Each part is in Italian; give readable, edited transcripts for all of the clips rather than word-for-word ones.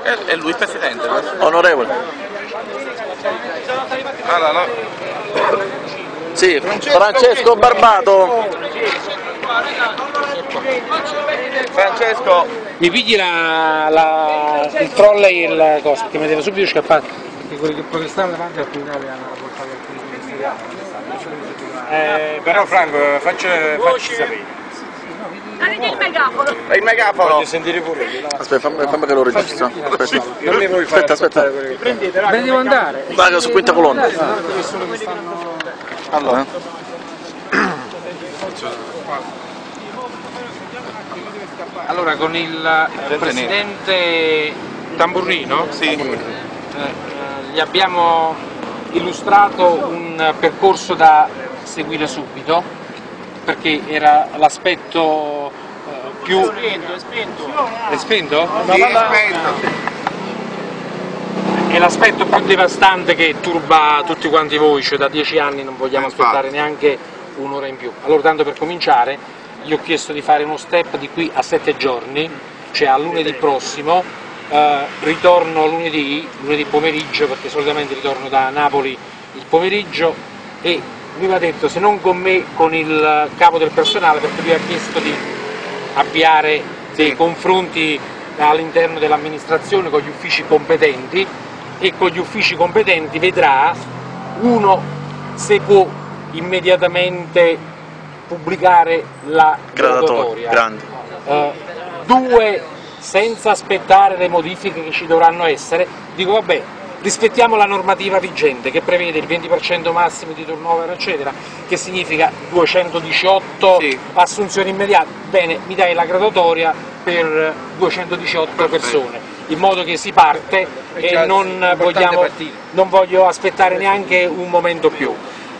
È lui il Presidente. Onorevole. Allora, no. Sì, Francesco Barbato. Francesco. Mi pigli il trolley e il coso, perché mi devo subito scappare. Perché quelli che protestavano davanti al Quirinale hanno portato alcuni ministeriali. Però Franco, facci sapere. Il megafono! Il megafono! Voglio sentire pure io. Aspetta, fammi che lo registro. Aspetta. Non mi vuoi fare Aspetta. Me ne devo andare. Vai su quinta colonna. Allora. Allora, con il Presidente Tamburrino gli abbiamo illustrato un percorso da seguire subito, perché era l'aspetto più... È spento? È spento? Sì, è spento. È l'aspetto più devastante che turba tutti quanti voi, cioè da 10 anni non vogliamo aspettare neanche un'ora in più. Allora, tanto per cominciare, gli ho chiesto di fare uno step di qui a 7 giorni, cioè a lunedì prossimo, ritorno lunedì pomeriggio, perché solitamente ritorno da Napoli il pomeriggio, e mi aveva detto, se non con me, con il capo del personale, perché lui ha chiesto di avviare dei confronti all'interno dell'amministrazione con gli uffici competenti, e con gli uffici competenti vedrà, uno, se può immediatamente pubblicare la graduatoria, due, senza aspettare le modifiche che ci dovranno essere, dico vabbè, rispettiamo la normativa vigente che prevede il 20% massimo di turnover eccetera, che significa 218 assunzioni immediate, bene, mi dai la graduatoria per 218 persone, in modo che si parte e non voglio aspettare neanche un momento più.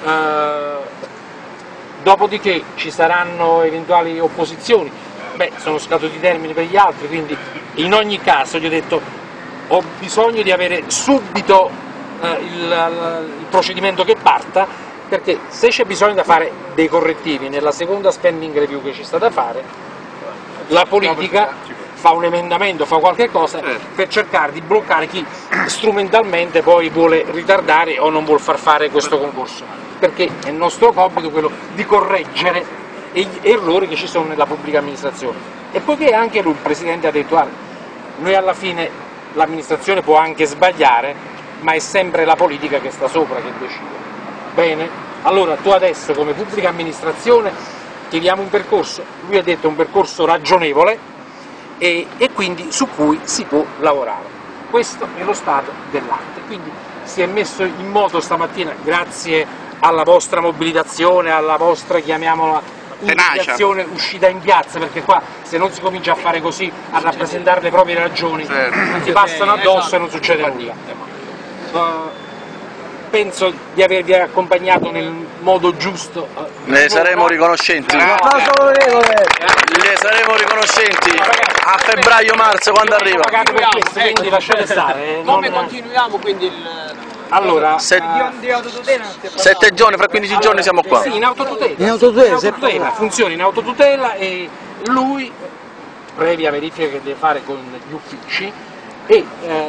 Dopodiché ci saranno eventuali opposizioni, sono scaduti i termini per gli altri, quindi in ogni caso gli ho detto ho bisogno di avere subito il procedimento che parta, perché se c'è bisogno da fare dei correttivi nella seconda spending review che ci sta da fare, la politica fa un emendamento, fa qualche cosa per cercare di bloccare chi strumentalmente poi vuole ritardare o non vuol far fare questo concorso, perché è il nostro compito quello di correggere gli errori che ci sono nella pubblica amministrazione. E poiché anche lui, il Presidente, ha detto noi alla fine l'amministrazione può anche sbagliare, ma è sempre la politica che sta sopra che decide. Bene? Allora tu adesso come pubblica amministrazione chiediamo un percorso, lui ha detto un percorso ragionevole e quindi su cui si può lavorare. Questo è lo stato dell'arte, quindi si è messo in moto stamattina, grazie alla vostra mobilitazione, alla vostra, chiamiamola, un'indicazione uscita in piazza, perché qua se non si comincia a fare così, a rappresentare le proprie ragioni, si passano addosso e non succede nulla. Penso di avervi accompagnato nel modo giusto. Ne saremo riconoscenti. Un applauso onorevole. Ne saremo riconoscenti a febbraio-marzo quando arriva. Quindi lasciate stare. Come continuiamo quindi il... Allora, 7 giorni, fra 15 giorni siamo qua. Sì, in autotutela. Funziona in autotutela e lui, previa verifica che deve fare con gli uffici, e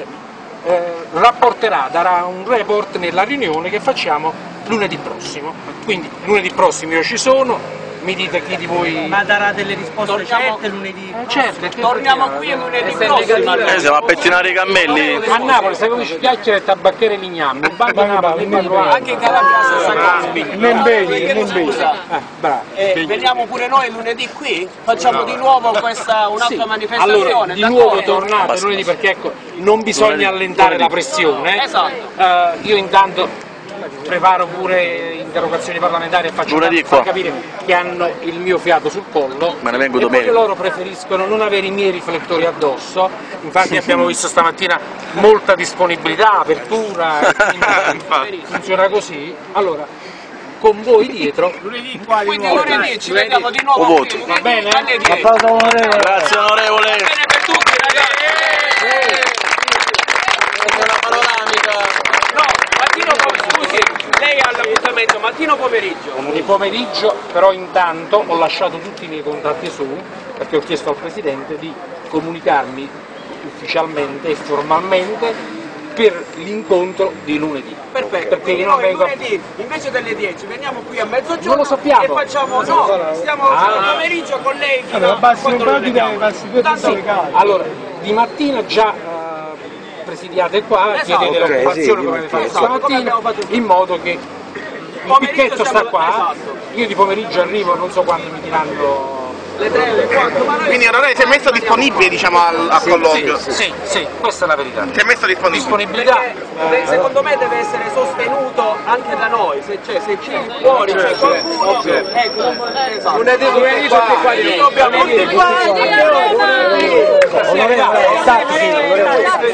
darà un report nella riunione che facciamo lunedì prossimo. Quindi lunedì prossimo io ci sono, mi dite chi di voi... Ma darà delle risposte certe lunedì? Certo, torniamo qui lunedì prossimo. Siamo a pettinare i cammelli. A Napoli, sai come ci chiacchiere e tabacchiere Lignami, Anche in Calabria stessa cosa. Non bevi. Veniamo pure noi lunedì qui? Facciamo di nuovo un'altra manifestazione? Allora, di nuovo tornate lunedì, perché ecco, non bisogna allentare la pressione. Esatto. Io intanto preparo pure interrogazioni parlamentari e faccio far capire che hanno il mio fiato sul collo, me ne vengo e domenica. loro preferiscono non avere i miei riflettori addosso, infatti abbiamo visto stamattina molta disponibilità, apertura, funziona così. Allora, con voi dietro, quindi lunedì ci vediamo di nuovo voto. qui, va bene? alle 10. Applauso onorevole. Grazie onorevole. Bene per tutti, ragazzi. Una panoramica. No, scusi, lei ha l'appuntamento mattino pomeriggio. di pomeriggio, però intanto ho lasciato tutti i miei contatti su, perché ho chiesto al Presidente di comunicarmi ufficialmente e formalmente per l'incontro di lunedì. Perfetto, Perché quindi io non noi vengo... lunedì invece delle 10 veniamo qui a mezzogiorno Non lo sappiamo. e facciamo, no, stiamo il pomeriggio con lei fino a quando lo vediamo. Tanto- Allora, di mattina già presidiate qua, Esatto, chiedete ok, l'occupazione sì, come avete fatto esatto, come stamattina, abbiamo fatto in modo che il Pomeriggio picchetto sta siamo- qua, esatto. io di pomeriggio arrivo, non so quando mi diranno... le 3, le 4, ma noi Quindi allora si è messo disponibile, diciamo, al colloquio. Sì, questa è la verità. Si è messo disponibile. Disponibilità... perché secondo me deve essere sostenuto anche da noi, se qui fuori c'è qualcuno, ecco, esatto. Lunedì tutti qua di noi. Dobbiamo tutti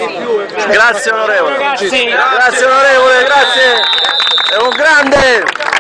Grazie onorevole. Ragazzi, Grazie onorevole, grazie. È un grande.